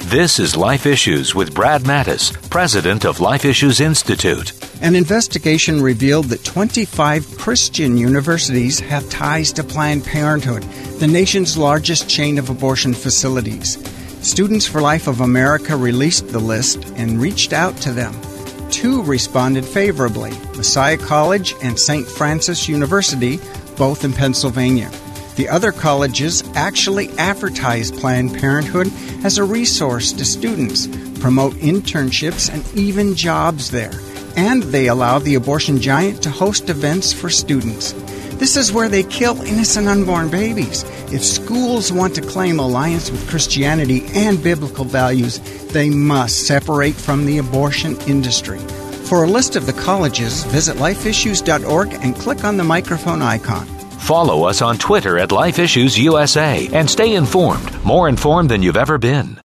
This is Life Issues with Brad Mattis, president of Life Issues Institute. An investigation revealed that 25 Christian universities have ties to Planned Parenthood, the nation's largest chain of abortion facilities. Students for Life of America released the list and reached out to them. 2 responded favorably, Messiah College and St. Francis University, both in Pennsylvania. The other colleges actually advertise Planned Parenthood as a resource to students, promote internships and even jobs there. And they allow the abortion giant to host events for students. This is where they kill innocent unborn babies. If schools want to claim alliance with Christianity and biblical values, they must separate from the abortion industry. For a list of the colleges, visit lifeissues.org and click on the microphone icon. Follow us on Twitter at Life Issues USA and stay informed, more informed than you've ever been.